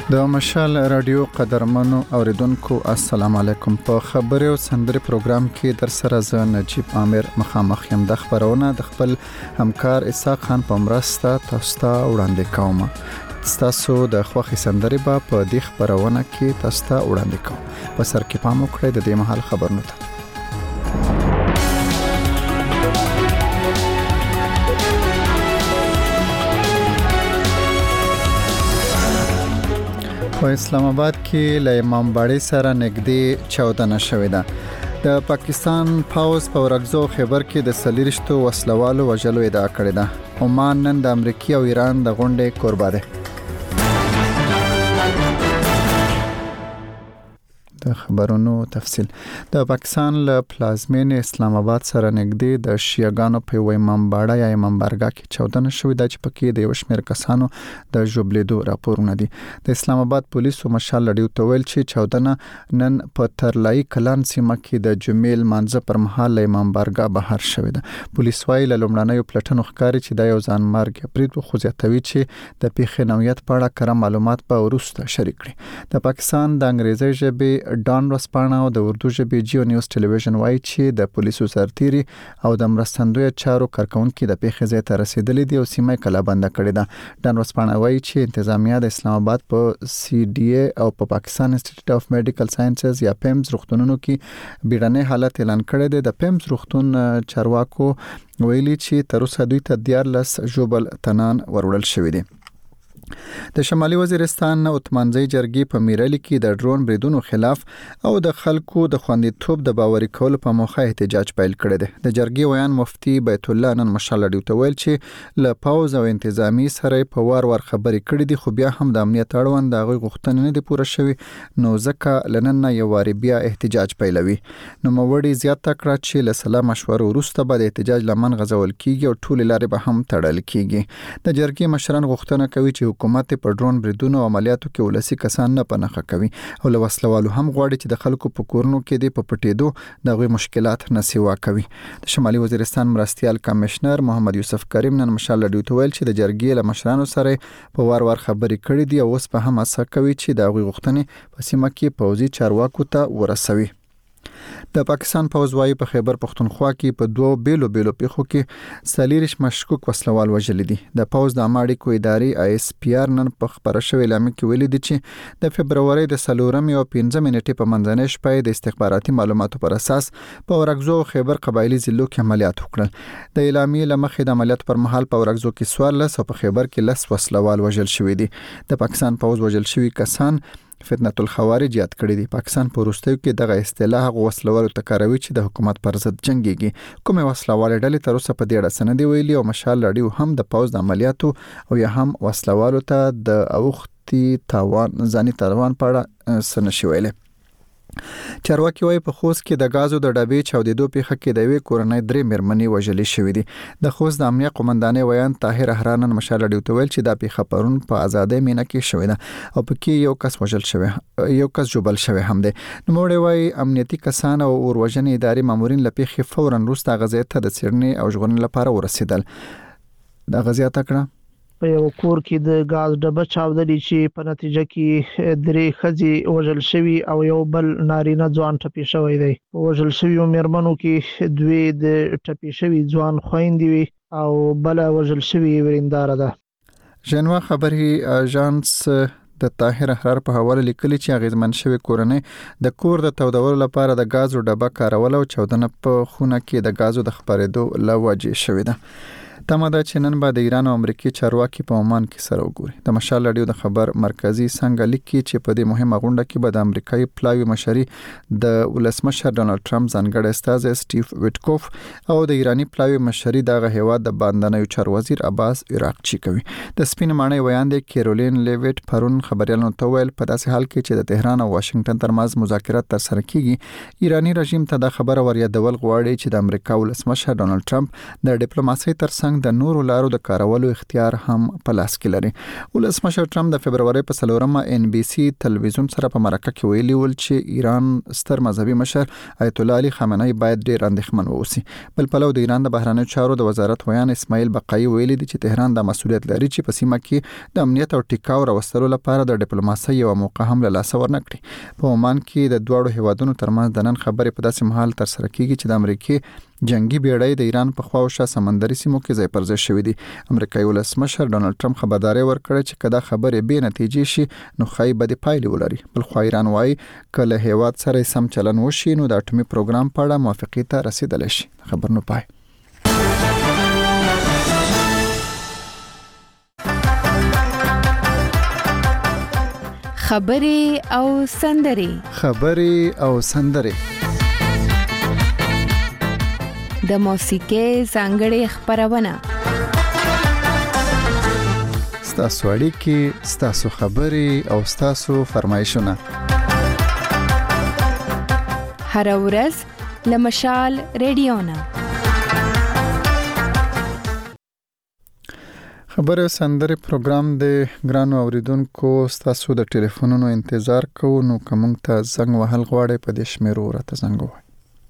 د مشال رادیو قدرمنو اوریدونکو السلام علیکم. په خبري او سندري پروګرام کې در سره ز نجیب عامر مخامخ یم. د خبرونه د خپل همکار اسحاق خان په مرسته تاسو ته وړاندې کوم. تاسو د خوخي سندري په دې خبرونه کې تاسو ته وړاندې کوم. په سر کې پام وکړئ د دې محل خبرونه ته. په اسلام آباد کې له امام باړې سره نږدې 14 شوې ده. د پاکستان پاوز په ورغزو خبر کې د سلیرشتو وسلوالو وجلو ادعا کړې ده. عمان نن د امریکا او ایران د غونډې قربا ده. د خبرونو تفصیل. د پاکستان له پلازمین اسلام آباد سره نږدې د شیعاګانو په امام باړه یا امام بارګه کې 14 شوې ده چې پکې د یو شمېر کسانو د جوبلیدو راپورونه دي. د اسلام آباد پولیسو مشال لډیو تویل چې 14 نن په ترلای کلان سیمه کې د جمیل مانزه پر مهال امام بارګه بهر شوې ده. پولیس وايي له لومړنیو پلټنو ښکاري چې د یو ځان مرګ پریټ خو زیاتوي چې د پیښې نوعیت په اړه کره معلومات به وروسته شریک کړي. د پاکستان د انګریزي ژبې ډان ورسپانه او د اردو ژبې جیو نیوز ټلویزیون وايي چې د پولیسو سرتیري او د مرستندوی چارو کارکونکو د پیښې ځای ته رسیدلي دي او سیمه کلا بند کړې ده. ډان ورسپانه وايي چې انتظامیه د اسلام آباد په سی ډي ای او په پاکستان انسټیټیوټ اف میډیکل ساينسز یا پیمز روغتونونو کې بیړنی حالت اعلان کړی دی. د پیمز روغتون چارواکو ویلي چې تر اوسه دوی ته 14 جوبل تنان وروړل شوې دي. د شمالي وزیرستان عثمانزی جرګې په میرالي کې د ډرون بریدونو خلاف او د خلکو د خوندیتوب د باوري کولو په موخه احتجاج پیل کړی دی. د جرګې ویان مفتي بیت الله نن مشال لډیو ته ویل چې له پاوز او انتظامی سره په وار خبرې کړې دي خو بیا هم د امنیت اړوند د غوښتنې غوښتنې نه دي پوره شوي نو ځکه لنن یو واری بیا احتجاج پیلوي. نو موړي زیاته کړه چې له سلام مشورو وروسته به د احتجاج لمن غځول کیږي او ټول لارې به هم تړل کیږي. د جرګې مشران غوښتنه کوي چې حکومت په ډرون بریدونو او عملیاتو کې ولسی کسان نه پنهخه کوي او له وسلوالو هم غواړي چې د خلکو په کورونو کې د پټېدو دغه مشکلات نه سیوا کوي. د شمالي وزیرستان مرستيال کمشنر محمد یوسف کریم نن مشال لډیو ته ویل چې د جرګې له مشرانو سره په وار خبرې کړې دي او اوس په هم اسه کوي چې دغه غوښتنې په سیمه کې پوځي چارواکو ته ورسوي. د پاکستان پوځ وايي په خیبر پختونخوا کې په دوه بیلو پیښو کې سلیریش مشکوک وسلوال وژل دي. د پوځ د اماړي ادارې آی اس پی آر نن په خبره شوې اعلان کې ویلي دي چې د فبرवरी د 4 او 15 منټې په منځنۍ شپه د استخباراتي معلوماتو پر اساس په ورغزو خیبر قبایلی ضلعو کې عملیات وکړل. د اعلامیې لمخې د عملیات پر مهال په ورغزو کې 14 او په خیبر کې 10 وسلوال وژل شوې دي. د پاکستان پوځ وژل شوي کسان فتنه الخوارج یاد کړی دی. پاکستان په وروستیو کې دغه اصطلاح وسلوالو ته کاروي چې د حکومت پر ضد جنگيږي. کومه وسلوال ډلې تر اوسه په دې اړه سند ویلي او مشال لډیو هم د پوز د عملیاتو او یا هم وسلوالو ته د اوختي تاوان ځاني تاوان په اړه سنشي ویلي. چارواکي وايي په خوست کې د غازو د ډبې چاودېدو پیښه کې د یوې کورنۍ 3 مېرمنې وژلې شوې دي. د خوست د امنیه قومندانې ویان طاهر احرانن مشال لډیو ته ویل چې دا پیښه پرون په آزادۍ مینه کې شوې ده او پکې یو کس وژل شوی یو کس جوبل شوی هم دی. نو موږ وايي امنیتي کسان او اوروژنې ادارې مامورین له پیښې فورا وروسته غزې ته د څېړنې او ژغورنې لپاره ورسېدل. د غزې تکړه په یو کور کې د غاز ډبه چاودلې چې په نتیجه کې 3 ښځې وژل شوي او یو بل نارینه ځوان ټپي شوی دی. په وژل شویو مېرمنو کې 2 د ټپي شوي ځوان خويندې وي او بل وژل شوی ورینداره ده. ژنوا خبري اژانس د طاهر احرار په حواله لیکلي چې اغیزمن شوی کورنۍ د کور د تودولو لپاره د غازو ډبه کارول او 14 په خونه کې د غازو د خبرېدو لوجه شوی ده. تمه ده چې نن به د ایران او امریکای چارواکي په عمان کې سره وګوري. د مشال لډیو د خبر مرکزی څنګه لیکي چې په دې مهمه غونډه کې به د امریکای پلاوی مشري د ولسمشر ډونالد ټرمپ ځانګړی استاذ سټیو ویټکوف او د ایرانی پلاوی مشري دغه هیواد د باندنیو چارو وزیر عباس عراقچی کوي. د سپین معنی ویان د کیرولین لیویټ پرون خبريالانو ته ویل په داسې حال کې چې د تهران او واشنگټن ترمنځ مذاکرات تر سره کیږي ایرانی رژیم ته د خبره وریادول غواړي چې د امریکا ولسمشر ډونالد ټرمپ د ډیپلوماسۍ ترڅنګ ترڅنګ د نورو لارو د کارولو اختیار هم په لاس کې لري. ولسمشر ټرمپ د فبرवरी په 4مه NBC تلویزیون سره په مرکه کې ویلي ول چې ایران ستر مذهبي مشر آیت الله علي خامنه‌ای باید ډیر اندېښمن واوسي. بل پلو د ایران د بهرنیو چارو د وزارت ویان اسماعیل بقایي ویلي دي چې تهران د مسؤلیت لري چې په سیمه کې د امنیت او ټیکاو راوستلو لپاره د ډیپلوماسۍ یو موقع هم له لاسه ورنکړي. په عمان کې د دوه هیوادونو ترمنځ د نن خبرې په داسې مهال تر سره کیږي چې د امریکای جنگي بیړۍ د ایران په خواوشا سمندري سیمو کې ځای پر ځای شوې دي. امریکایي ولسمشر ډونالد ټرمپ خبرداري ورکړه چې کله خبرې به نتیجې شي نو خای به د پایلې ولري. بل خو ایران وايي کله هیواد سره سم چلن وشي نو د اټومي پروګرام په اړه موافقه ته رسیدل شي. خبر نو پای. خبرې او سندرې د موسیقۍ ځانګړې خبرونه ستاسو اړیکې ستاسو خبرې او ستاسو فرمایشونه هر ورځ لمشال ریډیو نه خبره سندره پروګرام د ګرانو اوریدونکو ستاسو د ټلیفونونو انتظار کوو. نو کوم ته زنګ وهل غواړي په دې شمیرو راته زنګ وهئ.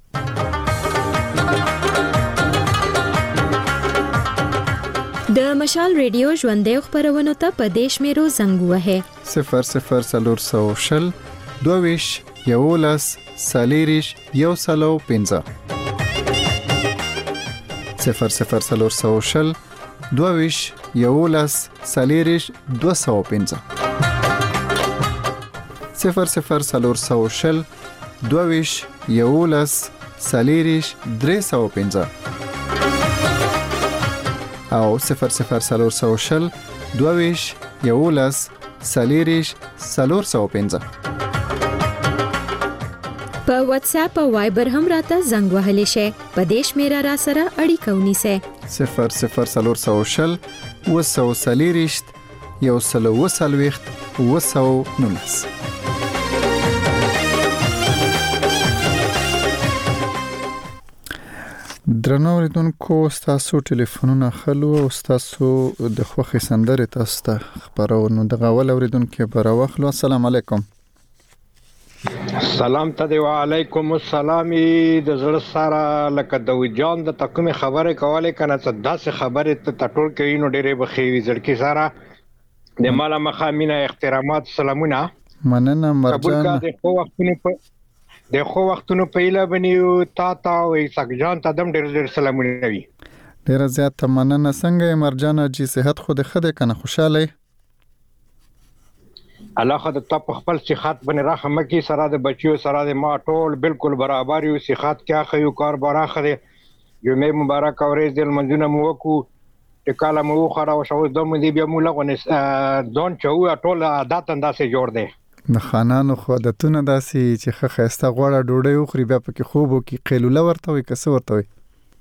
د مشال ریډیو ژوندۍ خبرونه ته په دې شمیرو زنګ وهئ 0040 22 11 سالیریش یو سلو 15 0040 22 11 سالیریش 215 0040 22 11 سالیریش 315 او 0040 22 11 سالیریش 415 په واتس اپ او وایبر هم راته زنګ وهلی شي. په دې شمیره را سره اړیکه ونیسئ 0040 وسو سالیریشت یو سلو وسلويخت وسو نونس. درنو اوریدونکو ستاسو ټلیفونونه خلو او ستاسو د خوخي سندره تاسو ته خبرونه د غول اوریدونکو پر واخلو. السلام علیکم. سلام ته دی وعلیکم السلام. د زړه سره لکه د وجان د تکمه خبره کوله کنه څه داسې خبره ته ټول کوي نو ډېرې بخیوي زړکی سره د مالا مخامینه احترامات سلامونه مننه مرجان. د خو وختونو په اله بنیو تا او سګجان ته دم ډېر سلامونه وي. ډېر زیات مننه. څنګه مرجان جی صحت خو د خده کنه خوشاله الله خد ته خپل صحت باندې رحم کی سره د بچیو سره د ما ټول بالکل برابر یو صحت کیا خيو کار براخه جمعه مبارک اورې د منځونه مو کو ټکاله مو خړا او شو د مې بیا مو لغونه ځون چو ټول عادت انداسه جوړ دی. د خانانو خو عادتونه داسي چې خسته غوړه ډوډۍ خوري بیا پکې خوب او کې قیلوله ورته وي کس ورته وي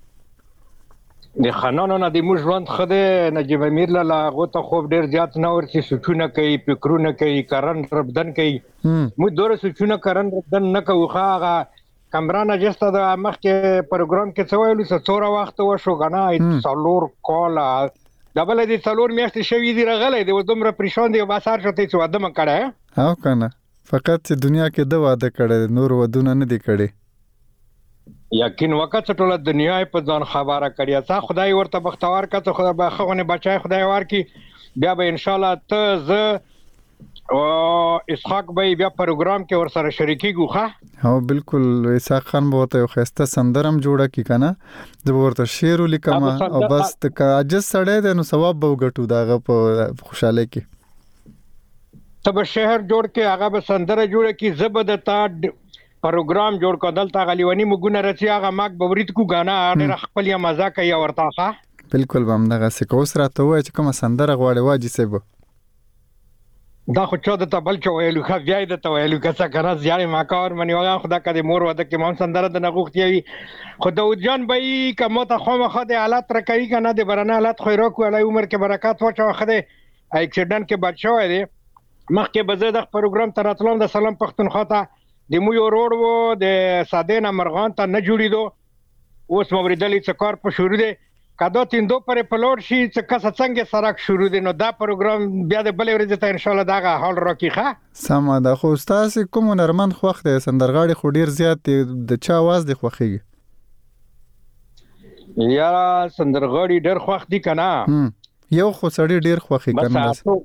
د خانانو نه د موږ ژوند خده نجیب امیر له غوته خوب ډیر زیات نه ورته سوچونه کوي فکرونه کوي کارن ربدن کوي مو دوره سوچونه کارن ربدن نه کوي. خاغه کمرانه جسته د مخکې پروګرام کې څه ویلو څه څوره وخت وشو غنا څلور کال دبل دي څلور میاشتې شوې دي رغلې د دومره پریشان دي باسار شته چې واده مکړه او کنه فقط چې دنیا کې د واده کړي نور ودونه نه دي کړي. یقین وکړه ټول دنیا په ځان خبره کړی تا خدای ورته بختوار کړه خدای به خونه بچای خدای ورکی بیا به ان شاء الله ته ز او اسحاق به بیا پروګرام کې ور سره شریکي ګوخه. ها بالکل اسحاق خان به ته خسته سندرم جوړه کی کنه د ورته شعر لیکم او بس ته عجز سړی د نو ثواب به وګټو داغه په خوشاله کې تب شهر جوړ کې هغه به سندره جوړه کی زبد تا پروګرام جوړ کدل تا غلیونی مګونه رچی هغه ماک بورید کو غانا ډېر خپل یا مزه کوي ورتاخه بالکل بم دغه سکوس راته وای چې کوم سندره غواړي واجی سبو دا خو چا د تبل چویلو خا بیا د تویلو کڅه کنه زیاړي ما کار منی وغه خدا کدي مور وده کې مون سندره د نغوختي خدا وجان به کومه ته خو مخه د حالت رکای کنه د برنه حالت خو راکو علی عمر کې برکات وچو خده اکسیډنټ کې بچو دی مخکې بزه د پروګرام تراتلم د سلام پښتونخوا ته د مو یو روډ وو د ساده نه مرغان ته نه جوړیدو اوس موریدلې څکار په شروع دی کدو تیندو پر پلوړ شي چې کسه څنګه سرک شروع دي نو دا پروګرام بیا د بلې ورځې ته ان شاء الله دا حال راکېخه سم ده. خو تاسو کوم نرمن خوښ دی سندرغاړي خو ډیر زیات دی د چا आवाज دی خوخیږي یا سندرغاړي ډیر خوښ دي کنه یو خو سړی ډیر خوخی کنه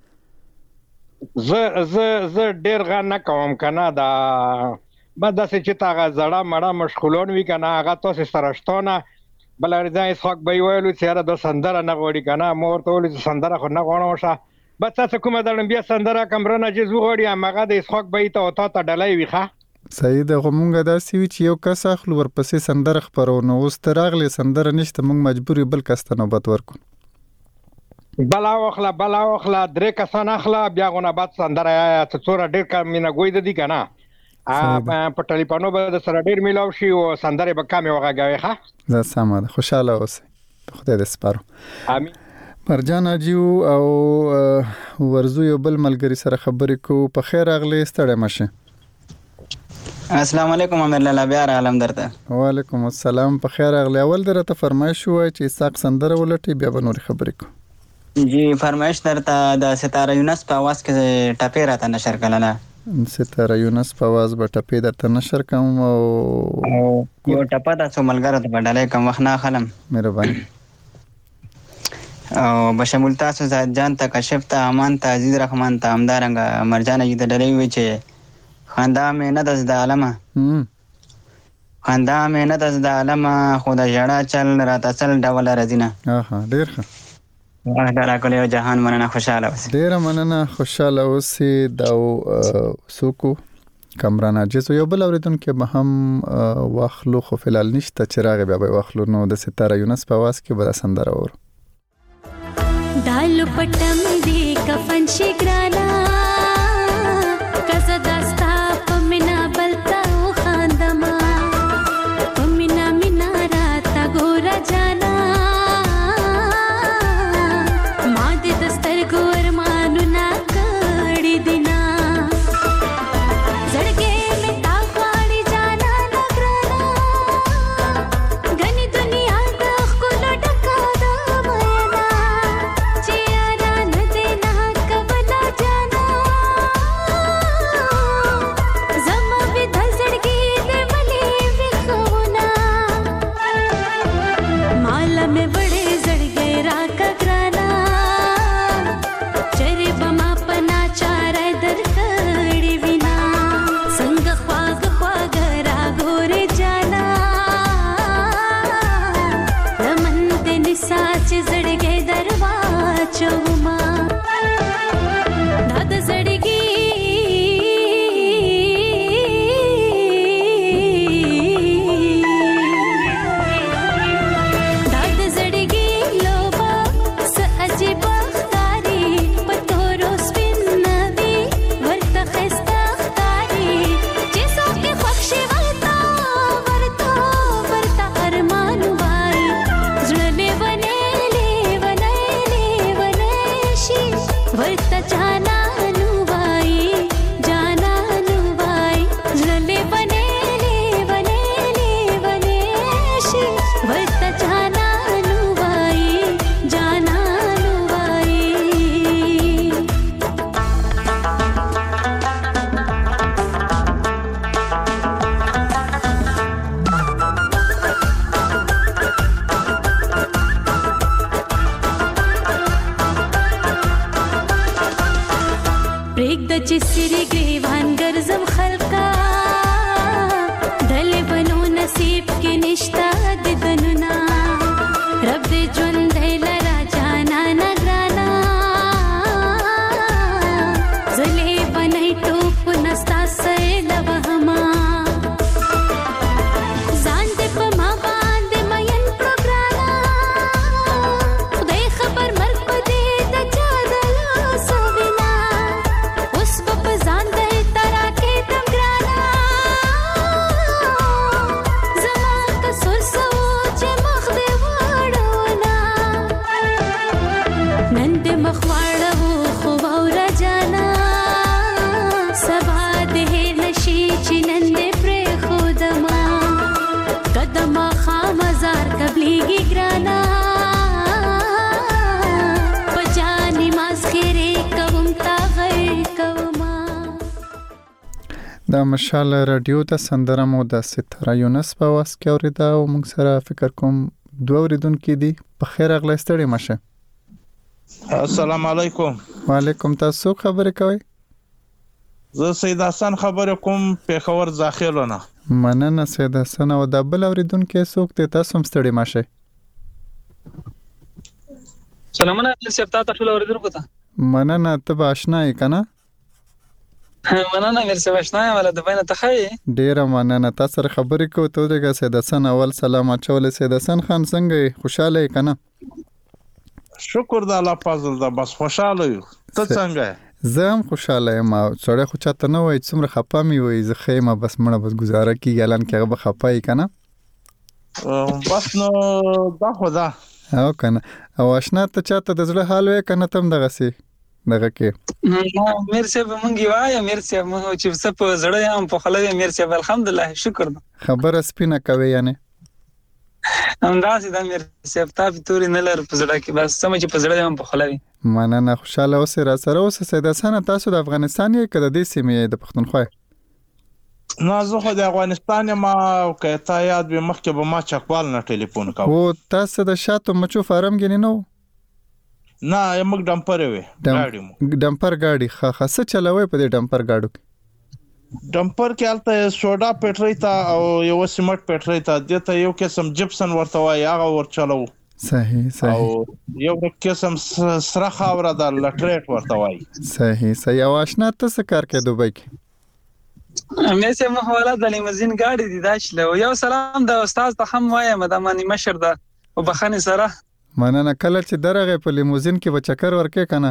زه ډیر غا نه کوم کنه دا بعد چې تاغه زړه مړه مشغولون وی کنه هغه تاسو سره شتونه بل ارزای اسحاق به ویلو چې را د سندره نه غوړي کنه مور ته ول سندره خو نه غوڼه وشه بس تاسو کومه دلم بیا سندره کمرنه جز وغوړي هغه د اسحاق به ته او تا ډلای ویخه صحیح ده. غومږه دا سی چې یو کس اخلو ورپسې سندره خبرونه اوس تراغلی سندره نشته موږ مجبورې بل کس ته نوبت ورکو بلا واخله درې کسان اخله بیا غونه بعد سندره ته څوره ډیر کمینه ګوي د دي کنه په ټلیفونو به د سره ډیر میلاو شي او سندره به کمه وغږوي ښه زه سمه ده. خوشاله اوسئ خدای دې سپارو. امين. مرجان اجیو او ورزو یو بل ملګری سره خبرې کو په خیر اغلی ستړی مشه. السلام علیکم امیر لالا بیا عالم درته وعلیکم السلام په خیر اغلی. اول درته فرمایش وای چې ساق سندره ولټي بیا به نور خبرې کو. جی فرمایش درته د ستاره یونس په आवाज کې ټاپې راته نشر کړل ستاره یونس په आवाज به ټپې درته نشر کوم او یو ټپه تاسو ملګرو ته بدلای کوم وخت نه خلم مهرباني او بشمول تاسو زاد جان ته کشف ته امان ته عزیز رحمان ته امدارنګ مرجان یې د ډلې وی چې خندا مې نه دز د عالمه خندا مې نه دز د عالمه خدا جړه چل راته چل ډول رزینه ډیر ښه دا کله جهان مننه خوشاله اوسئ. ډیر مننه خوشاله اوسئ. دا سوکو کمران عاجز یو بل اوریدونکو به هم واخلو خو فلال نشته چراغ بیا به واخلو نو د ستاره یونس په आवाज کې به سندره ورو دال پټم دی کفن شګرانا کزه داستا پمنا بلتا خاندما پمنا مینا راتا ګور جانا Zan د مشال رادیو ته سندره مو د ستاره یونس په واس کې اوریدا او موږ سره فکر کوم دوه اوریدونکو دي. په خیر اغلی ستړي مشه. السلام علیکم. وعلیکم. تاسو خبرې کوئ؟ زه سید حسن خبرې کوم پیښور ځاخیلونه. مننه سید حسن. او د بل اوریدونکو څوک دی؟ تاسو هم ستړي مشه. سلامونه سپتا ته ټول اوریدونکو ته. مننه. ته به آشنا یې کنه؟ مننه مرسي آشنا یم ولا د بینه تخی. ډیره مننه. تاسو سره خبرې کوو ته دغه سید حسن. اول سلام اچول. سید حسن خان څنګه خوشاله یې کنه؟ شکر د الله فضل ده. بس خوشاله یو. ته څنګه؟ زه هم خوشاله یم. سړی خو چاته نه وای څومره خپه می وای زه خیمه بس مړه بس گزاره کیږي الان کې هغه خپه یې کنه؟ بس نو دا خدا او کنه. او آشنا ته چاته د زړه حال وای کنه تم دغه سي دغه کې نو مرسي به مونږ وایو مرسي مونږ چې څه په زړه یم په خلوي مرسي الحمدلله شکر ده. خبره سپینه کوي یعنی همداسې د مرسي په توري نه لر په زړه کې بس سم چې په زړه یم په خلوي. مننه. خوشاله اوسه را سره اوسه سید حسن. تاسو د افغانستان یې کده د سیمې د پښتونخوا؟ نه زه خو د افغانستان ما او که تا یاد به مخکې به ما چکوال نه ټلیفون کاوه. او تاسو د شاتو مچو فارم کې نه؟ نه موږ ډمپر وې ګاډي مو. ډمپر ګاډي خاصه چلوي په دې ډمپر ګاډو کې؟ ډمپر کې الته سوډا پټری تا او یو سیمټ پټری تا دته یو قسم جپسن ورته وای هغه ور چلو. صحیح او یو قسم سره خاور د لټریټ ورته وای. صحیح. او آشنا ته څه کار کوي دوبۍ کې؟ مې سه مخاله د لیموزین ګاډي دي داشله. یو سلام د استاد ته هم وایم د مانی مشر ده او بخنه سره. مننه. کله چې درغه په لیموزین کې به چکر ورکې کنه؟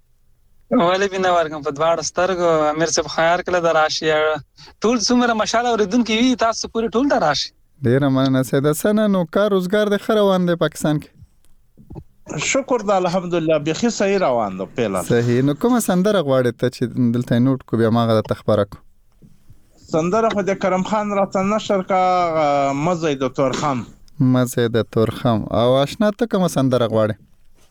ولې بنا ورکم په دواړه سترګو امیر صاحب خیر کله دراشي ټول څومره مشاله اوریدونکو وي تاسو پوری ټول دراشي. ډیره مننه سید حسن. نو کار روزګار د خره روان دی پاکستان کې؟ شکر د الحمدلله بخي صحیح روان ده پیلا. صحیح. نو کومه سندره غواړې ته چې دلته نوٹ کو بیا ماغه د تخبره کو؟ سندره خو د کرم خان راته نشر کا مزه د تورخم. مزه د تورخم. او آشنا ته کومه سندره غواړې؟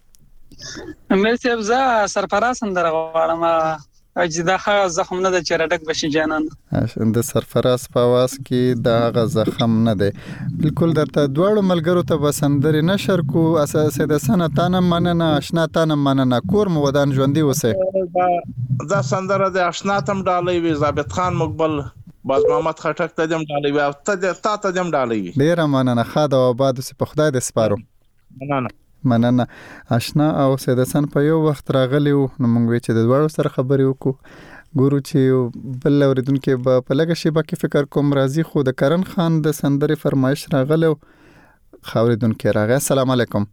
مې صاحب زه سرفراز سندره غواړم چې دا زخم نه د چرډک بشي جانان. د سرفراز په आवाज کې دا زخم نه دی. بالکل درته دوړو ملګرو ته بسندري نشر کو. اساس د سنه تانه مننه. آشنا تانه مننه. کور مو ودان ژوندۍ اوسه. دا سندره د آشنا تم ډالې وی ثابت خان مقبل باز محمد خټک ته دم ډالې وی او ته دم ډالې وی. ډیر مننه. خاده او آباد سي په خدای د سپارو. مننه. آشنا او سید حسن په یو وخت راغلی وو. نو موږ وی چې د دوړو سره خبرې وکړو. ګورو چې بل اوریدونکو په لګه شی باکې فکر کوم راضی خو د کرن خان د سندري فرمایش راغلو. خوریدونکو راغی. السلام علیکم.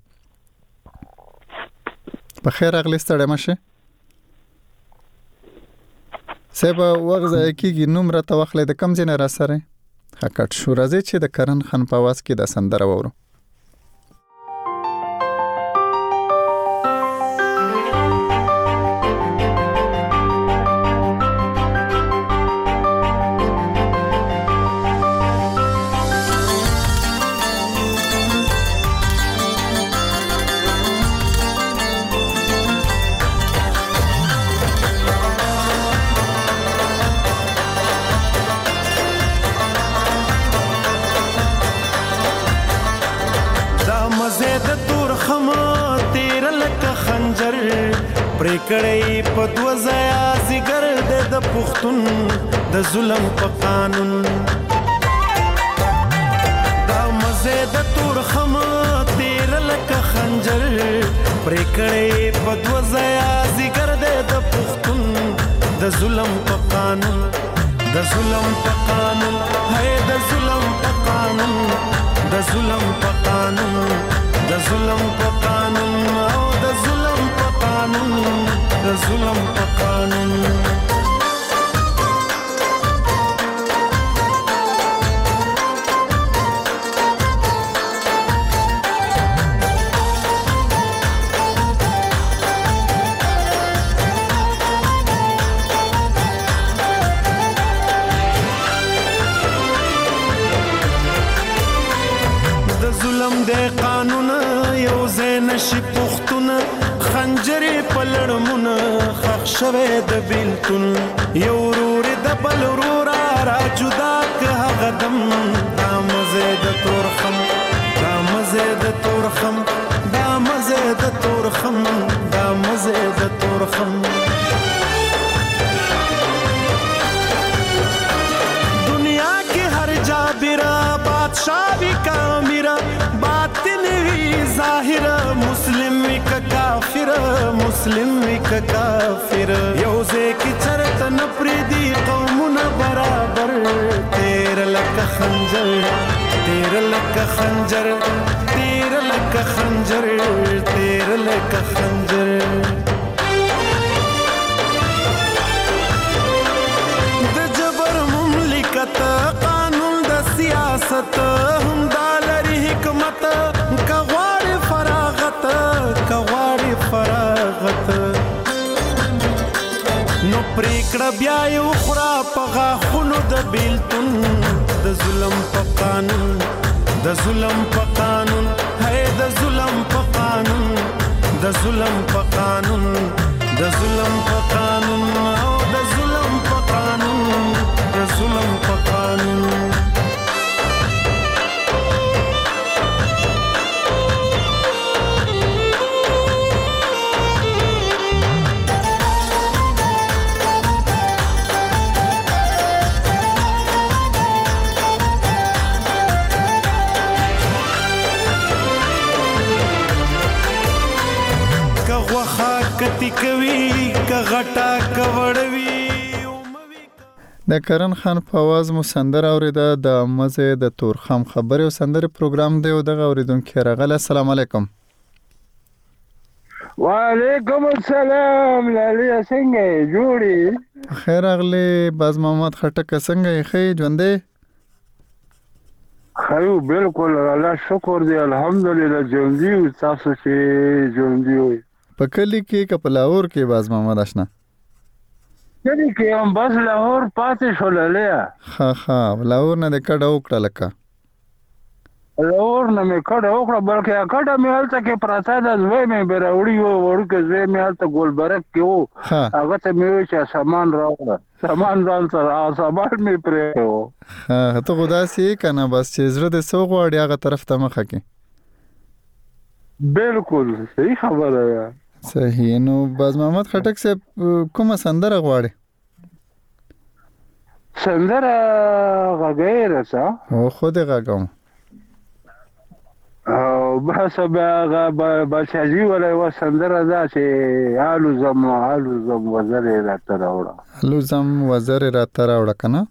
په خیر اغلی ستړی مشه. سبا وغزه کیږي نوم را توخلې د کم ځای را سره حقیقت شو. راځي چې د کرن خان په आवाज کې د سندره وورو. کړي په دوزایا زیګر د پښتون د ظلم په قانون دا مزه د تور خم تیر لکه خنجر پر کړي په دوزایا زیګر د پښتون د ظلم په قانون د ظلم په قانون هي د ظلم په قانون د ظلم په قانون د ظلم په قانون او د ظلم په قانون د ظلم په قانون د قانون یو زین شي پختونه خنجرې پلړمونه خښ شوه د بیلتون یو ورور د بل ورورا را جدا که غدم دا مزه د تورخم دا مزه د تورخم دا مزه د تورخم دا مزه د تورخم دنیا کې هر جابرا بادشاہ بھی کامیرا باطن وی ظاهر مسلم وی کافر مسلم وی کافر یوزه کی چرت نپریدی قومنا برابر تیر لک خنجر تیر لک خنجر تیر لک خنجر تیر لک خنجر د جبر مملکت قانون د سیاست هم دالری حکمت کغوار فراغت کغوار فراغت نو پریکړه بیا یو خورا پغا خونو د بیلتون د ظلم په قانون د ظلم په قانون هي د ظلم په قانون د ظلم په قانون د ظلم په قانون او د ظلم په قانون د ظلم په قانون کتی کوي کغټا کوړوي د کرن خان په आवाज مو سندره اوریده د مزه د تورخم خبره او سندره پروګرام دی او د اوریدونکو راغله. السلام علیکم. وعلیکم السلام. لالی څنګه جوړی؟ خیر اغلی باز محمد خټک څنګه یې خې ژوندې؟ خیو بالکل الله شکر دی الحمدلله ژوندې او تاسو چې ژوندې وي. په کلی کې کپلاور کې باز محمد آشنا کلی کې هم بس لاهور پاتې شو لاله ها لاهور نه د کډه وکړه لکه لاهور نه مې کډه وکړه بلکې کډه مې هلته کې پراته د زوی مې براوړي وو ورکه زوی مې هلته ګلبرک کې وو هغه ته مې وی چې سامان راوړه سامان ځان سره سامان مې پرې وو ته خدا سي کنه بس چې زړه د سو غواړي هغه طرف ته مخه کې بالکل صحیح خبره ده. صحیح. نو باز محمد خټک صاحب کومه سندره غواړي؟ سندره غږی رسا او خود غږم او بس بچاجي ولا و سندره دا چې آلو زم وزر را تراوړه آلو زم وزر را تراوړه کنه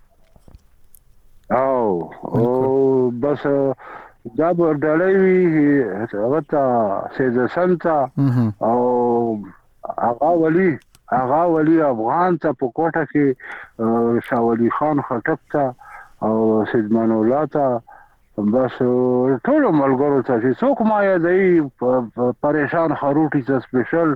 او بس دا ډلې هغه ته سید سنتا او هغه ولی افغان ته په کوټه کې شاولی خان خټک ته او سید من الله ته بس ټول ملګرو ته چې څوک ما یادای پریشان خروټی ته سپیشل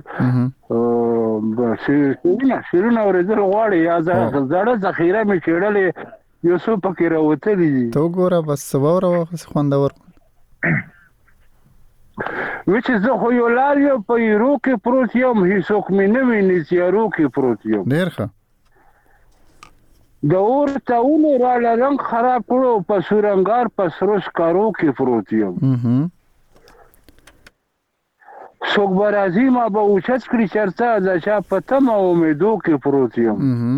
شیرونه ورزل غواړي یا زړه ذخیره می چېړلې یو څو پکې راوتلي ته ګوره بس سواره واخس خوندور وچ زه خو یو لال یو په یورو کې پروت یم هیڅوک مې نه ویني چې یورو کې پروت یم ډېر ښه د اور تاونه را رنګ خراب کړو په سورنګار په سروش کارو کې پروت یم څوک به راځي ما به اوچت کړي چېرته د چا په تمه امیدو کې پروت یم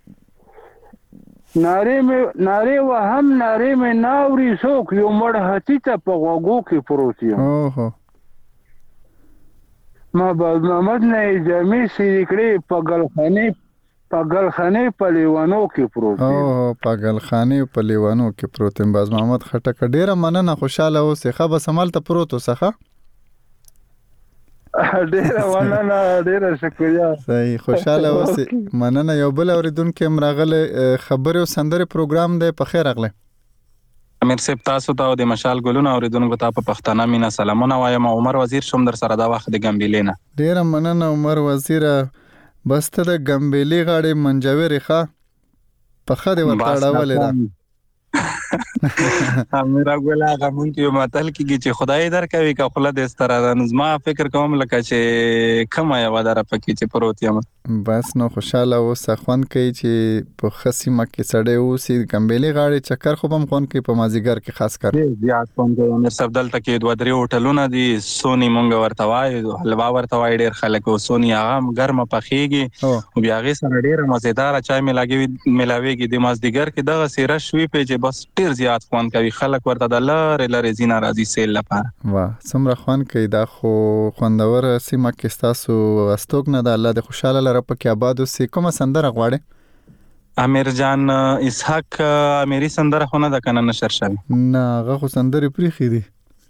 ناره و هم ناره میں ناوری سوک یو مړ هتی ته په غوږو کې پروت یم ما باز محمد نه جامې سری کړې پاگلخانه په لیوانو کې پروت یم پاگلخانه په لیوانو کې پروت یم. باز محمد خټک ډیره مننه خوشاله اوسې ښه به سمال ته پروت اوسه ډیره مننه ډیره شکریا صحیح خوشاله اوسې مننه. یو بل اوریدونکو مراغله خبره او سندره پروګرام دی په خیر اغله امیر صاحب تاسو ته د مشال ګلونه اوریدونکو ته په پښتانه مینا سلامونه وایم. عمر وزیر شوم در سره دا وخت د ګمبیلې نه ډیره مننه عمر وزیر. بس ته د ګمبیلې غاړې منجوي ښه په خدای ورتاړولې ده امیر ګل هغه مونږ یو متل کېږي چې خدای درکوي که خوله دې ستره ده. نو زما فکر کوم لکه چې کومه یوه دره پکې چې پروت یم. بس نو خوشاله اوسه، خوند کوي چې په ښه سیمه کې سړی اوسي. ګمبېلې غاړې چکر خو به هم خوند کوي په مازدیګر کې خاص کر زیات خوند کوي. امیر صاحب دلته کې 2-3 هوټلونه دي، سونی مونږ ورته وایو، حلوا ورته وایي ډېر خلک. او سونی هغه هم ګرمه پخېږي او بیا هغې سره ډېره مزېداره چای ملاویږي. د مازدیګر کې دغسې رش وي پې چې بس ډېر زیات خوند کوي. خلک ورته د لرې لرې ځي نه راځي سیل لپاره. واه څومره خوند کوي. دا خو خوندوره سیمه کې ستاسو استوګنه ده. الله دې خوشحاله لره پکې آباد اوسي. کومه سندره غواړې؟ امیر جان اسحاق امیری سندره خو نه ده که نه نشر شوې؟ نه هغه خو سندرې پریښې دي.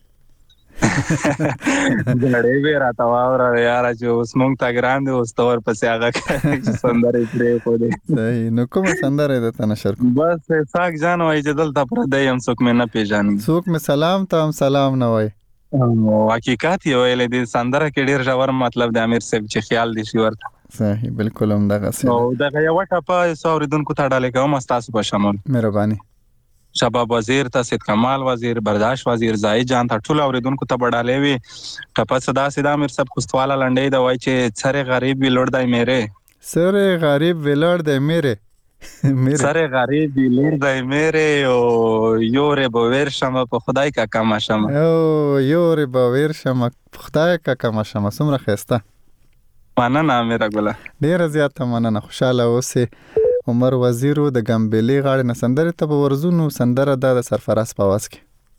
ګړې به راته واوره یاره چې اوس مونږ ته ګران دي، اوس ته ورپسې هغه سندرې پرېښودې. صحیح. نو کومه سندره یې درته نشر کړو؟ بس اسحاق جان وایي چې دلته پردی یم، څوک مې نه پېژني. څوک مې سلام ته هم سلام نه وایي. حقیقت یې ویلی دی. سندره کې ډېر ژور مطلب دی امیر صاحب چې خیال دي شي ورته. صحیح بالکل هم دغسې او دغه یوه ټپه څو اورېدونکو ته ډالۍ کوم ستاسو په شمول. مهرباني. شباب وزیر ته، سید کمال وزیر، برداشت وزیر، زاهد جان ته، ټولو اورېدونکو ته به ډالۍ وي. ټپه څه داسې ده امیر صاحب خوستواله لنډۍ ده، وایي چې سر غریب وي لوړ دی میرې، سر غریب وي لوړ دی میرې، سر غریب وي لوړ دی میرې، او یورې به ویر شمه په خدای کا کمه شمه. او یورې به ویر شمه په خدای کا کمه شمه. څومره ښایسته. مننه امیره ګله، ډېره زیاته مننه. خوشحاله اوسې. عمر وزیرو د ګمبېلې غاړې نه سندرې ته به ورځو. نو سندره ده د سرفراز په آواز کې.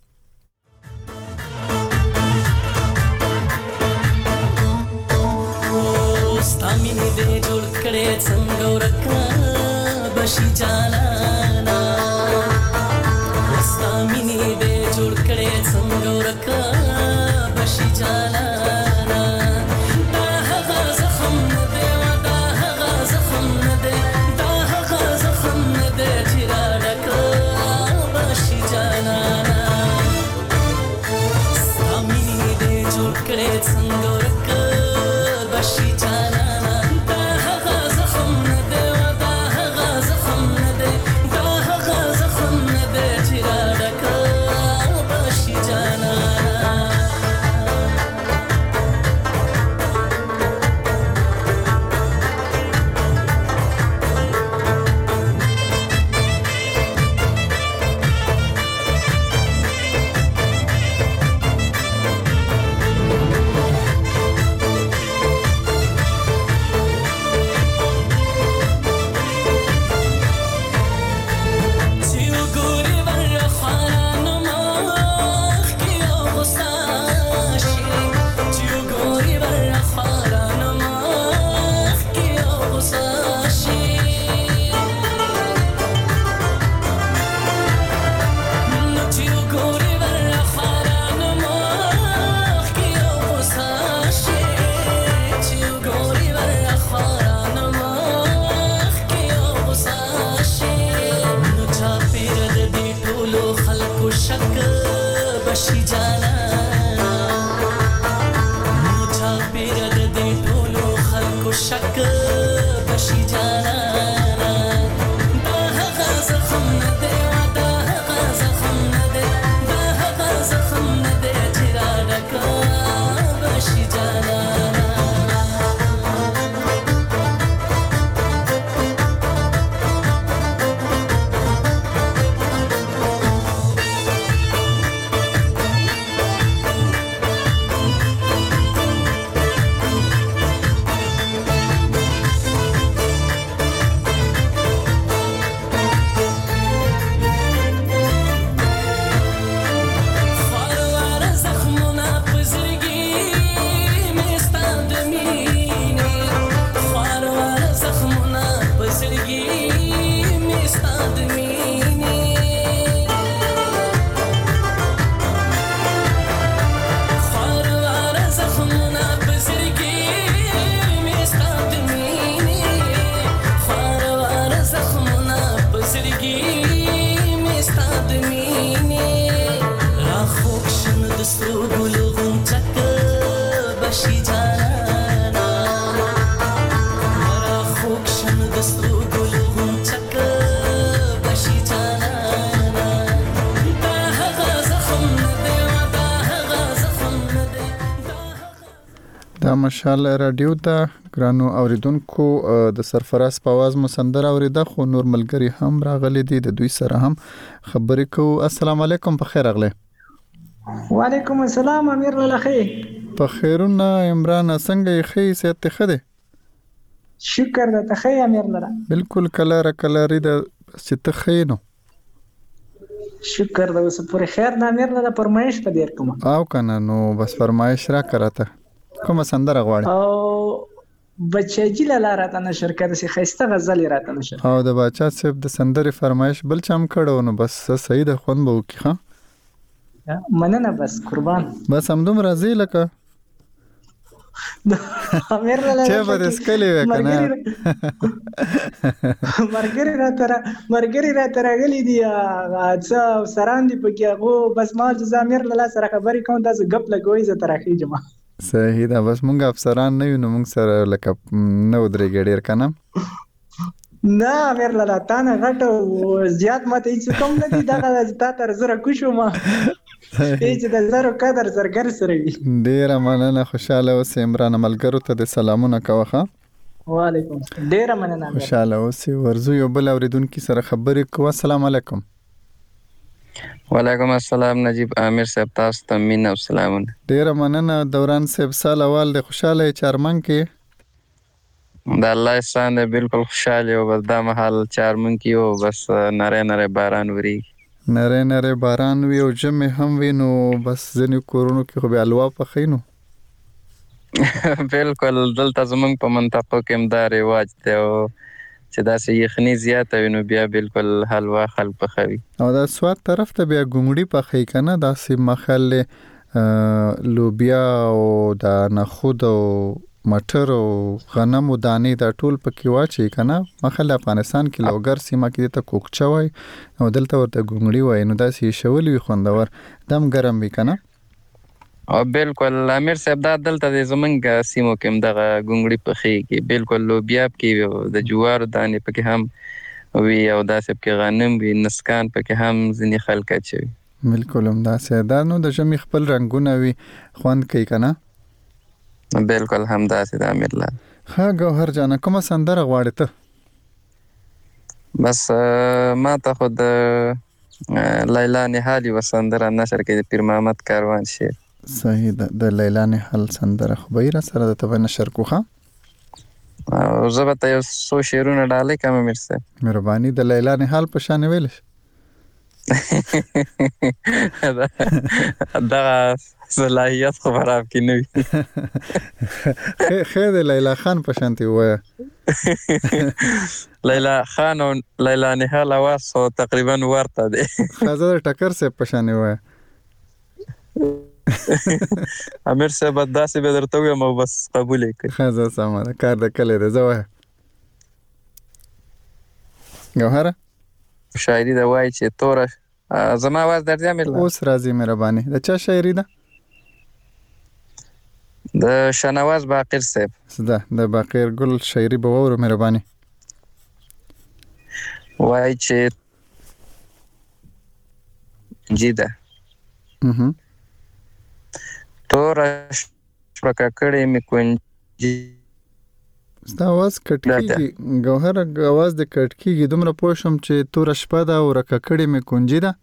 ستا مینې دې جوړ کړې څنګه ورکه بشي جانانا، ستا مینې دې جوړ کړې څنګه ورکه بشي جانانا. دا مشال رادیو دا ګرانو اوریدونکو د سرفراز په आवाज مو سندره اوریده خو نور ملګری هم راغلي دي د دوی سره هم خبرې کوو. السلام علیکم په خیر اغله. وعلیکم السلام امیر لخی. په خیرونه عمران څنګه خې سيت خده؟ شکر د تخی امیر لره. بالکل کلاری د چې تخې نو. شکر د اوس پر خیر د امیر لره فرمایش ته ډیر کوم. او کنه نو بس فرمایش را کراته. کوم سندره غواړي؟ او بچی لاله راته نشر کړه سي خسته غزل راته نشر. او د بچا صاحب د سندره فرمایش بل چم کړو نو بس صحیح د خون بو کی ها. مننه بس قربان. بس همدوم راځي لکه امیر لاله چې په دسکلي وکنه مرګری را ترغلی دی څه سران دی پکې هغه بس ما چې امیر لاله سره خبرې کوم تاسو غپ لګوي زه ترخی جما. صحیح دا بس مونږ افسران نه یو نو مونږ سره لکه نو درې ګډیر کنه. نه امیر لاله تا نه غټ زیات ماته هیڅ کوم نه دی دا تا تر زره کوشو ما هیڅ د زرو قدر زرګر سره وي. ډیره مننه خوشاله اوس عمران ملګرو ته د سلامونه کوخه. وعلیکم ډیره مننه. خوشاله اوس ورزو یو بل اوریدونکو سره خبرې کوو. السلام علیکم. وعلیکم السلام نجیب امیر صاحب تاسو ته مين او سلامونه. ډیره مننه دوران صاحب سال اول د خوشاله چارمن کې د الله احسان دی بالکل خوشاله او بس دا محل چارمن کې او بس نره باران وری نره باران وی او جمع هم وی نو بس ځنی کورونو کې خو به الوا پخینو. بالکل دلته زمونږ په منطقه کې مدار رواج دی او چې دا سه یخنی زیاته وینو بیا بالکل حلوا خلک پخوي. او دا سواد طرف ته بیا ګونګړي پخې کنه دا سه مخل لوبیا او دا نخود او مټر او غنم او دانې دا ټول پکې واچي کنه. مخل افغانستان کې لوګر سیمه کې ته کوکچا وای او دلته ورته ګونګړي وای نو دا سه شولي خوندور دم ګرم وی کنه. او بالکل امیر صاحب دا دلته د زمونږ سیمو کې دغه ګونګړي پخېږي بالکل لوبیا کې د جوار دانې پکې هم وی او دا سب کې غنم وی نسکان پکې هم ځنی خلک اچوي. بالکل هم دا سه دا نو د جمی خپل رنگونه وی خوند کوي کنه. بالکل هم دا سه د امیر الله. ها ګوهر جان کوم سندره غواړې ته؟ بس ما ته خود لیلا نهالی و سندره نشر کې پیر محمد کاروان شعر. صحیح د لیلا نهال سندره خو به را سره د تبه نشر کوخه. او زبته یو سو شعرونه ډالې کوم امیر صاحب. مهرباني د لیلا نهال په شان ویلش. دا صلاحیت خبراب کی نه وي. خیر لیلا خان په شانتي وای. لیلا خان او لیلا نهال اواز تقریبا ورته دي. خزر ټکر سه په شان وای. امیر صاحب داسې به درته وایم او بس قبول کړئ. خزر سمه کار د کله ده زوه. ګوهره شاعری دا وای چې توره زما आवाज درځي امیر. اوس راځي مهرباني. د چا شاعری ده؟ د شنواز باقر صاحب. زده د باقر ګل شاعری به وره مهرباني. وای چې جیده توره شپکه کړې مې کونجي. ستا आवाज کټکیږي ګوهر आवाज د کټکیږي دومره پوښم چې تور شپه دا او رککړې مې کونجي ده.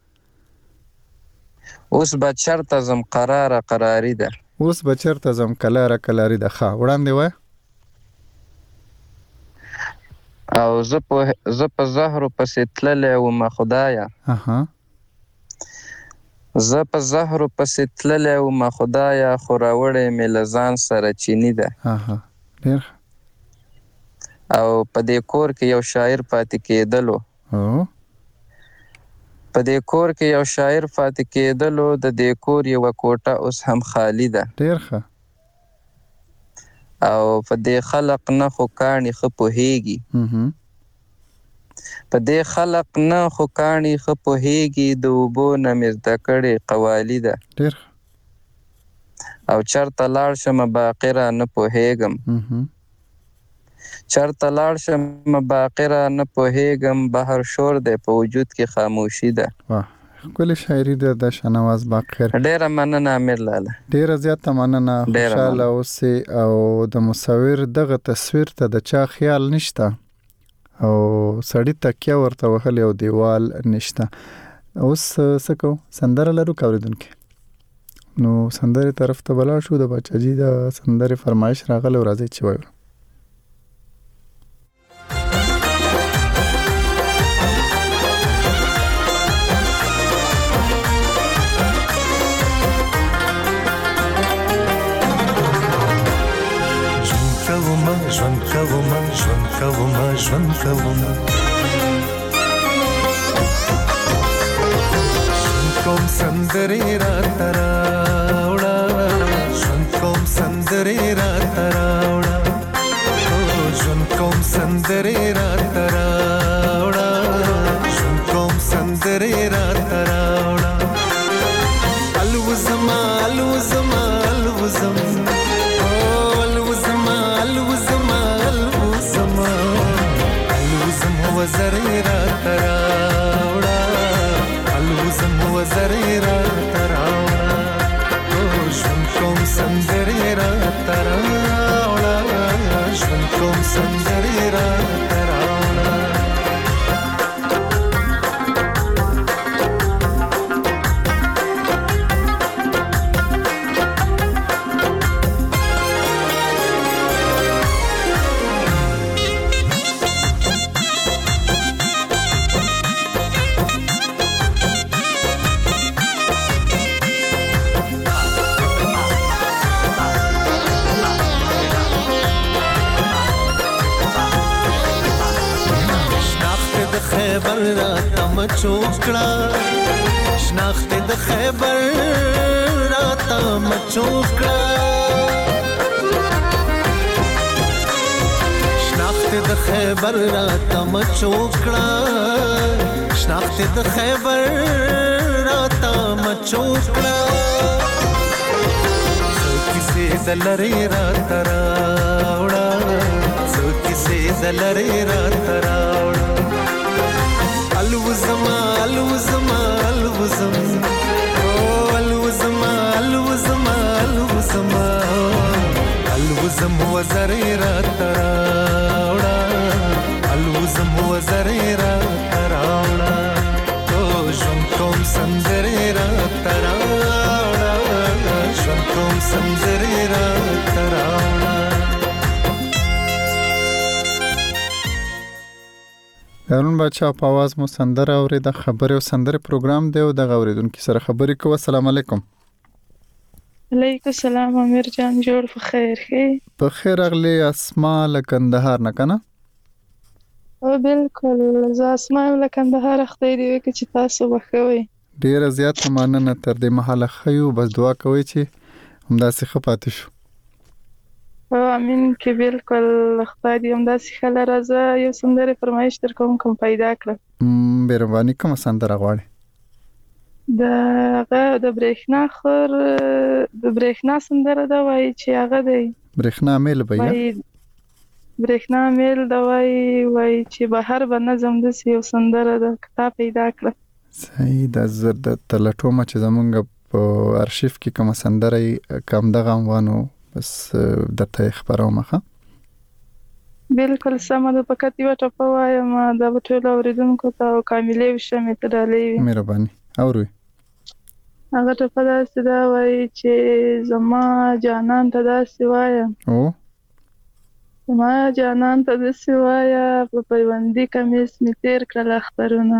اوس بچرته زم قراری ده. اوس بچرته زم کلاری ده. ښه وړاندې وای. او زه په زهرو پسې تللی وم خدایا. زه په زهرو پسې تللی وم خدایا خو راوړې مې له ځان سره چینی ده. ډېر او په دې کور کې یو شاعر پاتې کېدلو. په دې کور کې یو شاعر پاتې کېدلو د دې کور یو کوټه اوس هم خالی ده. ډېر ښه. او په دې خلق نه خو کاڼي ښه پوهېږي. په دې خلق نه خو کاڼي ښه پوهېږي د اوبو نه مې زده کړې قوالي ده. ډېر او چرته لاړ شم باقره نه پوهېږم. چرته لاړ شم باقره نه پوهېږم بهر شور دی په وجود کې خاموشي ده. کله شاعري د شنواز باقر ډیره مننه امیر لاله ډیره زیاته مننه خوشاله اوسئ او د مصور دغه تصویر ته د چا خیال نشته او سړی تکیه ورته وهلی او دیوال نشته اوس سکو سندره لرو کوریدونکو نو سندره طرف ته بلا شو د بچجی د سندره فرمایش راغله راځي چې وایو ژوند کوم سندرې را تراوړه ژوند کوم سندرې را تراوړه ژوند کوم سندرې را تراوړه ژوند کوم سندرې را تراوړه الوزما الوزما الوزم وزرې را تراوړه الوزم وزرې را تراوړه ژوند کوم سندرې را تراوړه ژوند کوم سندرې را تراوړه چوکړه شناخت د خیبر راته مچوکړه شناخت د خیبر راته مچوکړه شناخت د خیبر راته مچوکړه څو کیسې د لرې راته راوړه څو کیسې د لرې راته راوړه الوزما الوزما الوزم الوزما الوزما الوزما الوزم وزرې را تراوړه الوزم وزرې را تراوړه ژوند کوم سندرې را تراوړه ژوند کوم سندرې را تراوړه هارون بچا په आवाज مو سندره اورید خبره او سندره پروګرام دی او د غوریدونکو سره خبرې کوو السلام علیکم علیکم السلام امیر جان جوړ په خیر خې په خیر اغلی اسماء لکندهار نه کنه او بالکل زه اسماء لکندهار خدای دې وکړي چې تاسو وښوي ډیر زیات مننه تر دې مهاله خیو بس دعا کوي چې همداسې خپاتې شو امین کې بالکل خدای دې همداسې خله راځه یو سندره فرمایش تر کوم پیدا کړه مهرباني کوم سندره غواړي د برېښنا خور د برېښنا سندره دا وایي چې هغه دی برېښنا میل بیا برېښنا میل دا وایي چې بهر به نظم د یو سندره د کتاب پیدا کړه صحیح د زرد تلټومه چې زمونږ په ارشیف کې کوم سندره کم دغه وانو بس درته خبروم ښه بالکل سم د پکې یو ټپه وایم دا به ټول اوریدونکو ته کاملې وشمه ته ډالې مهرباني اوري هغه ټپه دا وایي چې زما جانان ته دا سوایا او زما جانان ته دا سوایا په پیوندي کمیس می تیر کړل اخترونه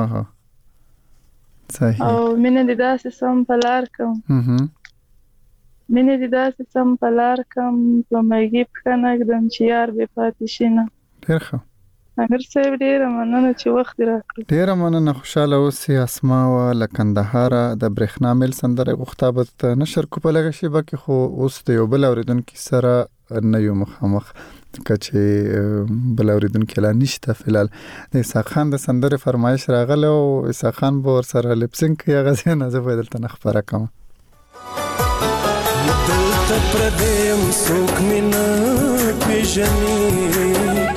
صحیح او مینه دې داسې سم پلار کوم مینه دې داسې سم پلار کوم په مېږي پخنګدم چې یار به پاتې شینه ډیر ښه امیر صاحب ډیر مننه چې وخت راکړ ډیر مننه خوشاله اوسې اسماء لکندهار د برېښنا میل سندره غوښتابت نشر کو په لګه شی بکه خو اوس د یو بل اوریدونکو سره نه یو مخامخ کچې بل اوریدونکو لا نشته فلال د اسحاق خان د سندره فرمایش راغله او اسحاق خان به ور سره لپسینګ کې غزه نه زه بدلته خبره کوم دلته پردیم سوک مینا پیژنی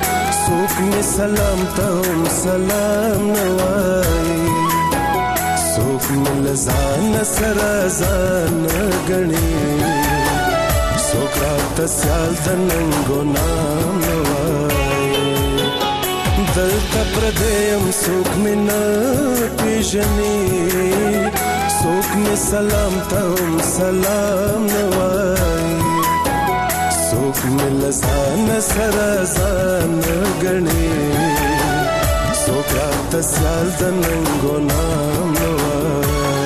سوک می سلام ته سلام نوای څوک مل ځان سره ځان غني څوک راته سیال د ننګو نام وای دلته پردیم څوک مې نه پیژني څوک مې سلام ته هم سلام نه وای څوک مې له ځان سره ځان غني څوک راته سیال د ننګو نام نه وای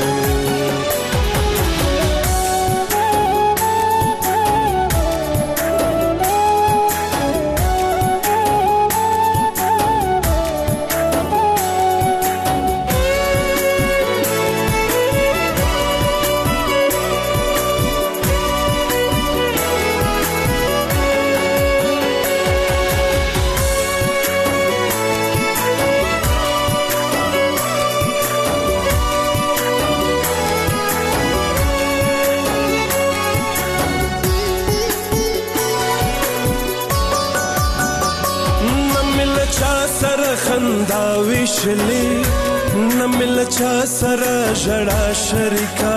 خندا وشلی نمل چا سره جړا شریکا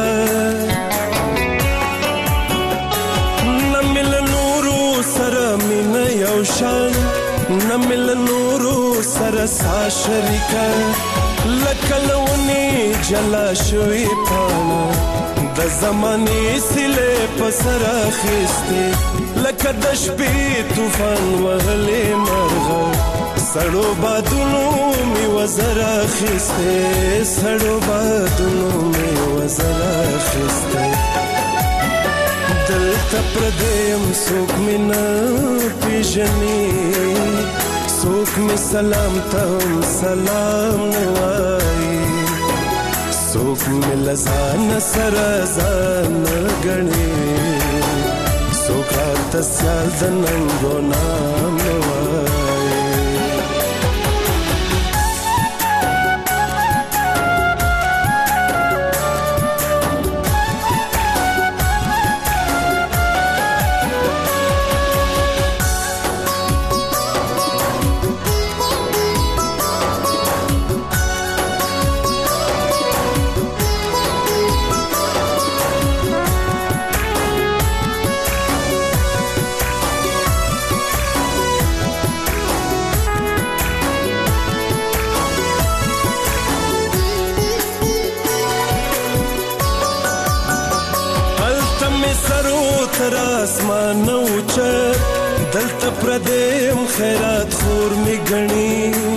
نمل نورو سره مين یو شان نمل نورو سره سا شریکا لکلونی جلا شوی پانا د زماني سله پسرا خسته لکه د شپې طوفان وهلې مرغه سړو بادونو می وزرا خسته سړو بادونو می وزرا خسته دلته پردیم څوک می نه پیژني څوک می سلام ته سلام نه وای څوک می لزان سره ځان غني څوک راته سیال د ننګو نام نه وای تر اسمان اوچه دلته پردیم خیرات خور می غنی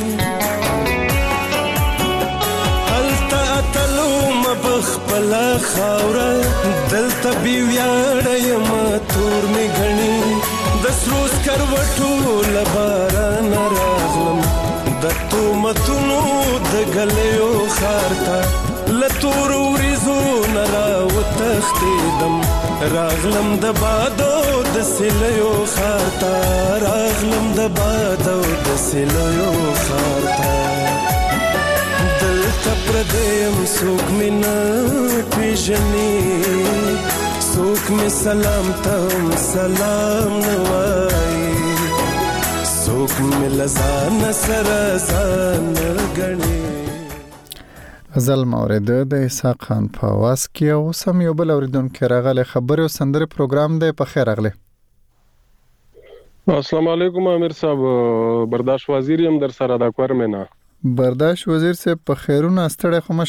هلته اتلو مبخپل خاوره دلته بی ویاړ یم تور می غنی د سروس کروټو لباران راغلم د تومتونو د غلیو خارتا لتور ورزو نرا وتختیدم راغلم د بادو د سلیو خارتا راغلم د بادو د سلیو خارتا دلته پردیم څوک مې نه پیژني څوک مې سلام ته سلام نه وای څوک مې له ځان سره ځان غني غزل مورد د اسحاق خان په आवाज کې او سم یو بل اوریدونکو راغله خبري او سندره پروګرام دی په خیر راغله السلام علیکم امیر صاحب برداشت وزیر يم در سره دا کور مینا برداشت وزیر صاحب په خیرونه استړی خمش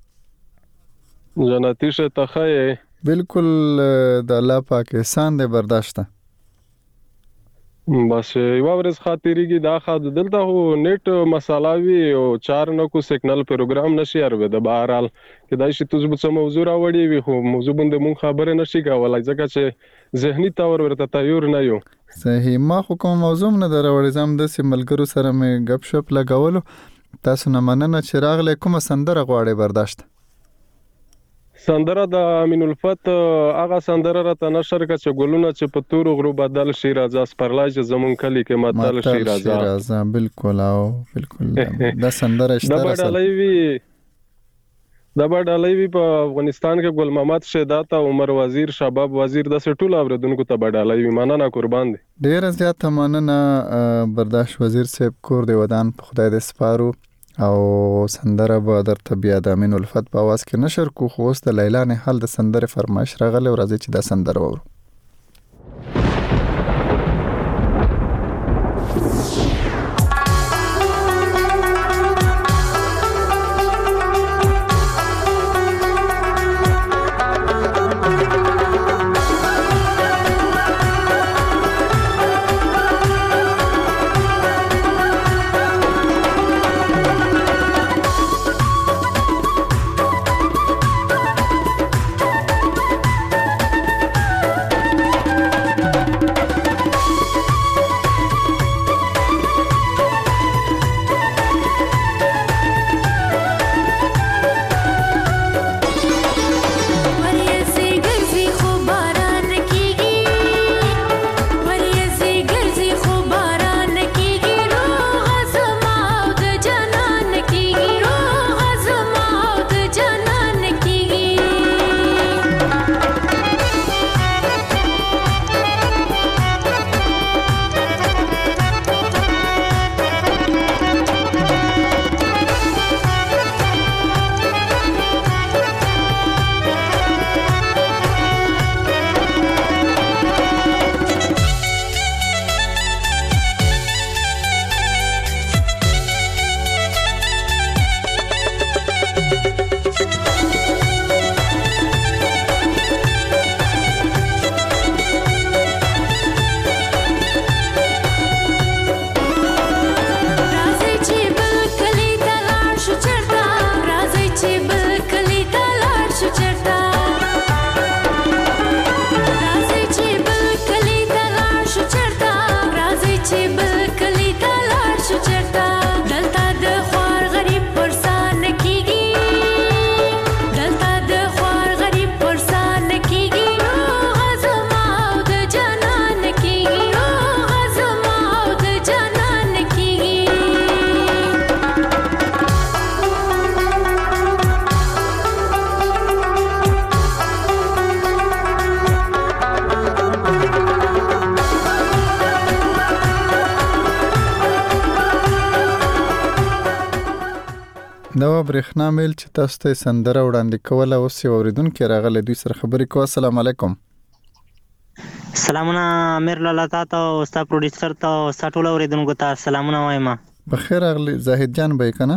جنتی شه تخای بالکل د الله پاک احسان دی برداشت بس یو ورځ خاطرېږي دا خاط دلته هو نیټ مسالاوي او 4 نکو سیګنل پروګرام نشي اروي د بهرحال کدا شي تاسو به موضوع راوړي وي خو موضوع باندې مون خبره نشي کولای ځکه چې ذهني تور ورته تیار نه یو صحیح ما خو کوم موضوع نه دراوړې زم د سیملګرو سره مې غپ شپ لګولو تاسو نه مننه چې راغله کوم سندره غواړي برداشت سندره د امین الفت هغه سندره را ته نشر کړه چې ګلونه چې په تور غرو بدل شي راځه سپرلای چې زمون کلی کې متل شي راځه بالکل او بالکل دا سندره اشتراک د بډالۍ په افغانستان کې ګل محمد شهادت عمر وزیر شباب وزیر د سټول اوردونکو ته بډالۍ مننه قربان دي ډیر زیات مننه برداشت وزیر صاحب کور دی ودان په خدای دې سپارو او سندره به درته بیا د امین الفت په आवाज کې نشر کو. خو اوس د لیلا نه حال د سندره فرمایش راغله او راځي چې دا سندره وورو. دا برېښنا میل چې تاسو ته سندره وړاندې کوله اوس یو اوریدونکي راغلی دوی سره خبرې کوو. السلام علیکم. سلامونه امیر لالا تاسو او ستا پروډوسر ته او ستا ټول اوریدونکو ته سلامونه وایم. بخیر راغلی زاهد جان به کنه؟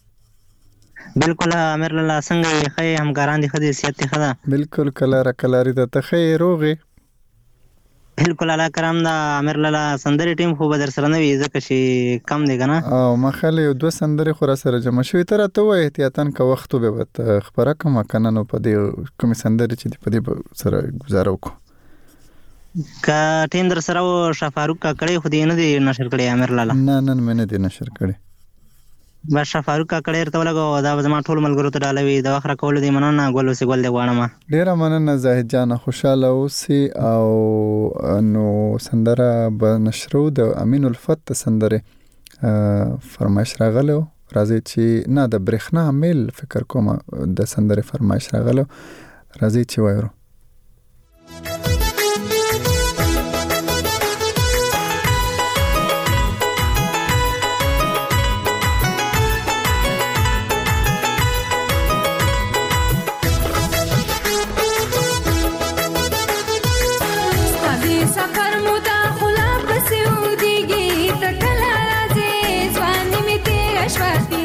بالکل امیر لالا څنګه یې خې همکاران دي خدي صحت ته خدا بالکل کلاری ته خې روغي بالکل الله کرام دا امیر لالا سندري ټیم خو بدر سره نه وي ځکه چې کم دی کنه او مخاله یو دوه سندري خو را سره جمع شوي تر ته وای احتیاطاً کا وخت به وت خبره کوم کنه نو په دې کوم سندري چې په دې سره گزارو کو کا ټیم در سره او شفاروق کا کړي خو دې نه دی نشر کړي امیر لالا نه مې نه دی نشر کړي بس شفاروق کا کړي ته لګو دا زما ټول ملګرو ته ډالوي د واخره کول دي مننه ګول وسې ګول دی غواړم ډیر مننه زاهد جان خوشاله اوسې او نو سندره به نشرو د امین الفت سندره فرمایش راغلو راځي چې نه د برېښنا میل فکر کوم د سندره فرمایش راغلو راځي چې وایو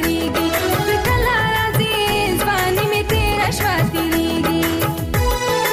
Ashwati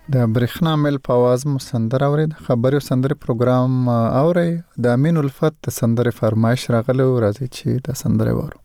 د برېښنا مل په आवाज مو سندره اورید. خبري سندره پروګرام اوري. د امین الفت د سندره فرمایش راغله او راځي چې د سندره وورو.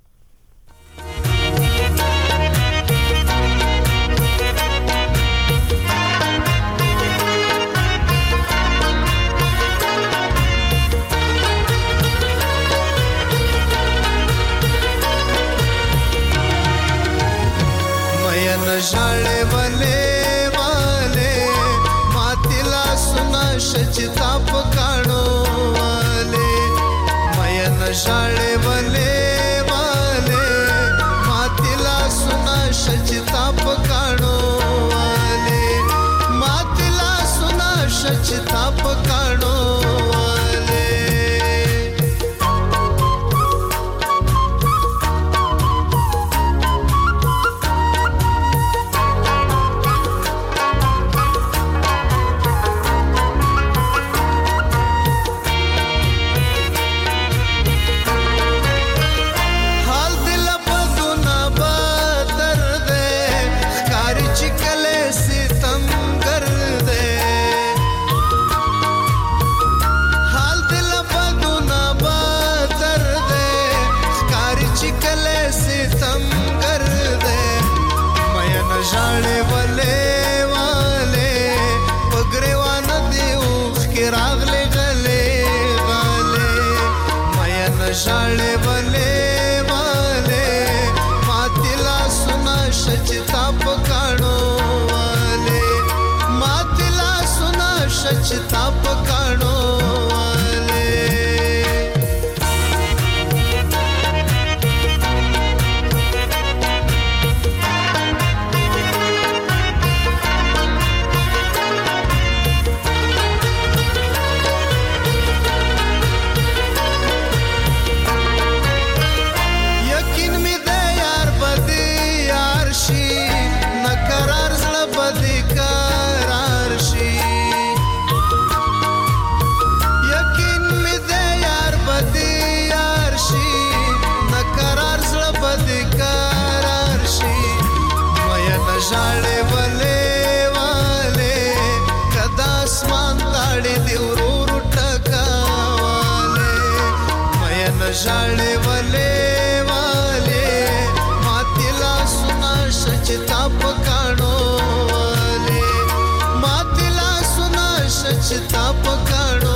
ژړې ولې والے ماتلا سنا شچتا پکانو والے مین ژړې ولې والے ماتلا سنا شچتا پکانو والے ماتلا سنا شچتا پکانو ژړې ولې والے ماتلا سنا شچتا پکانو والے ماتلا سنا شچتا پکانو ژړې ولې والے کدا اسمان تاړي دی ورور ټکا والے مین ژړې ولې والے ماتلا سنا شچتا پکانو والے ماتلا سنا شچتا پکانو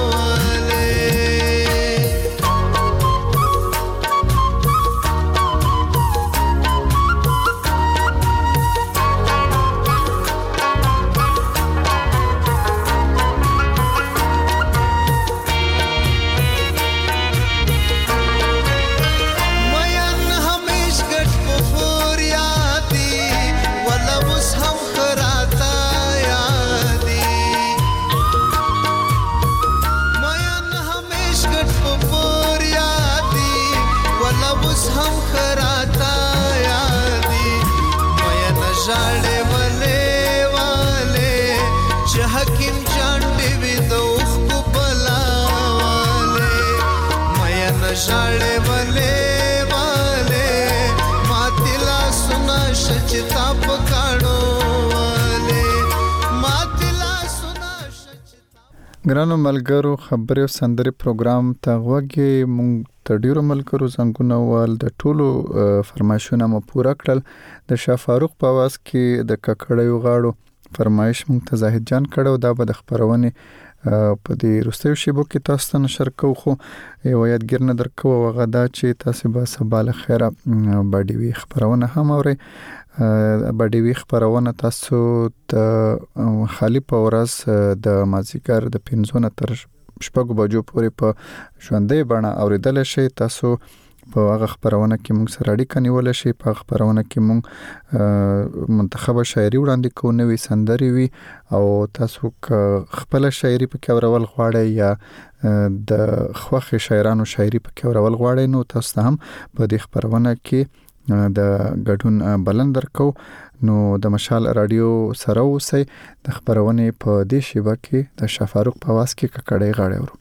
ژړې ولې والے ماتلا سنا شچتا پکانو والے ماتلا سنا شچتا. ګرانو ملګرو خبري او سندري پروګرام ته وګورئ. مونږ ته ډیرو ملګرو څنګه ول د ټولو فرمایشونه مو پوره کړل. د شاه فاروق په आवाज کې د ککړیو غاړو فرمایش مونږ ته زاهد جان کړو. دا به د خبرونه په دې وروستیو شیبو کې تاسو ته نشر کوو. خو یو یادګیر نه درکو هغه دا چې تاسو به سبا له خیره باډي وی خبرونه هم اورئ. باډي وی خبرونه تاسو ته خالی په ورځ د مازیګر د 5 تر 6 بجو پورې په ژوندۍ بڼه اوریدل شي. تاسو په هغه خبرونه کې موږ سره اړیکه نیول شي. په خبرونه کې موږ منتخبه شاعري وړاندې کوو، نوې سندري وي او تاسو خپل شاعري په کې اورول غواړئ یا د خوخه شاعرانو شاعري په کې اورول غواړئ نو تاسو هم په دې خبرونه کې د ګډون بلند درکو. نو د مشال رادیو سره اوسئ. د خبرونه په دې شیبه کې د شاه فاروق په आवाज کې ککړې غاړې ورو.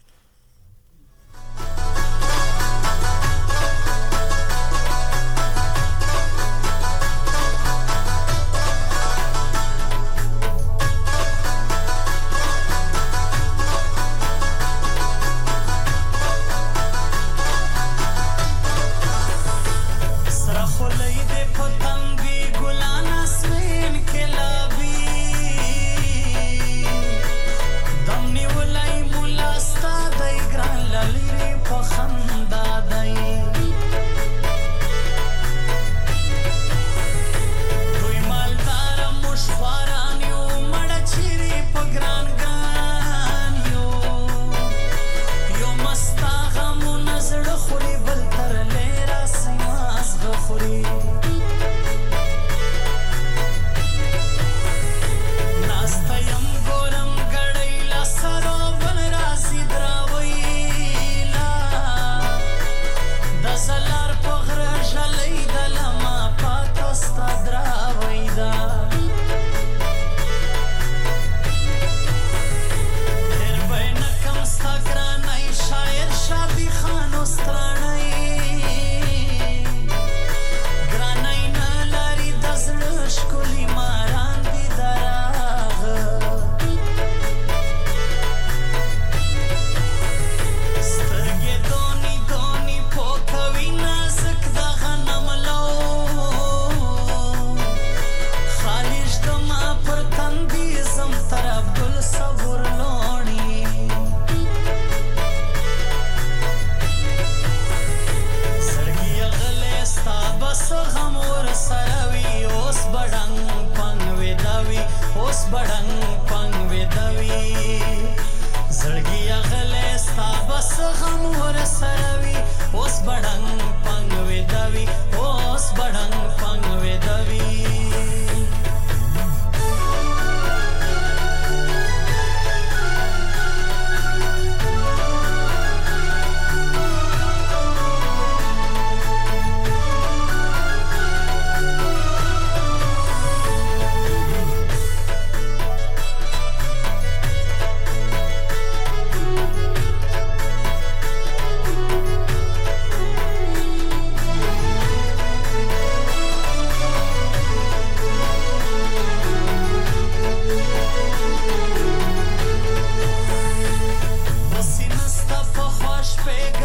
سروي اوس بڑنګ پنګ ودوي اوس بڑنګ پنګ ودوي Pega